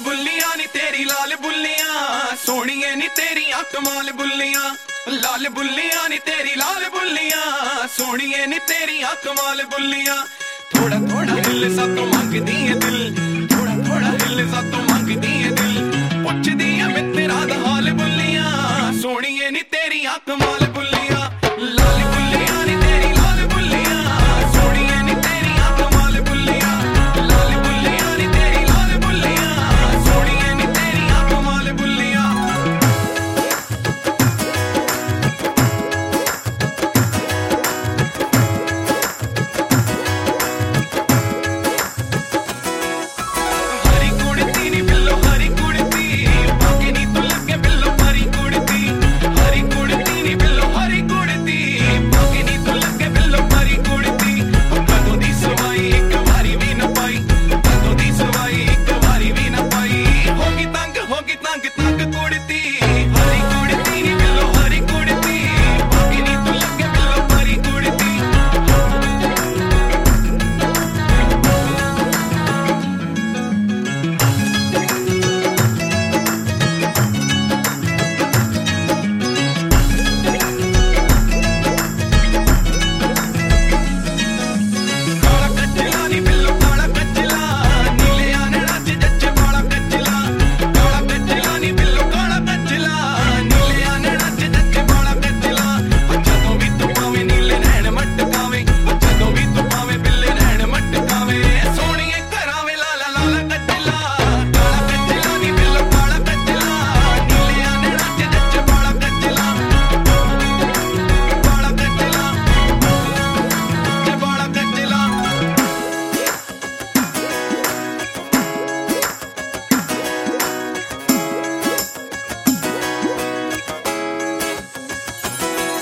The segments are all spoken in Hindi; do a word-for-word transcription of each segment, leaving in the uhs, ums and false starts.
बुल्लियां नी तेरी लाल बुल्लियां, सोहणिए नी तेरियां कमाल बुल्लियां। लाल बुल्लियां नी तेरी लाल बुल्लियां, सोहणिए नी तेरियां कमाल बुल्लियां। थोड़ा थोड़ा हिल सा तो मंगदी है दिल, थोड़ा थोड़ा हिल सा तो मंगदी है दिल। पुछदी है मैं तेरा दा हाल बुल्लियां, सोहणिए नी तेरियां कमाल बुल्लियां। लाल बुल्लियां नी तेरी लाल बुल्लियां, सोहणिए नी तेरियां कमाल बुल्लियां। लाल बुल्लियां नी तेरी लाल बुल्लियां, सोहणिए नी तेरियां कमाल बुल्लियां।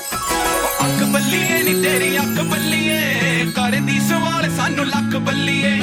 बल्लिए नी तेरी अख बल्लिए, करदी सवाल सानू लख बल्लिए।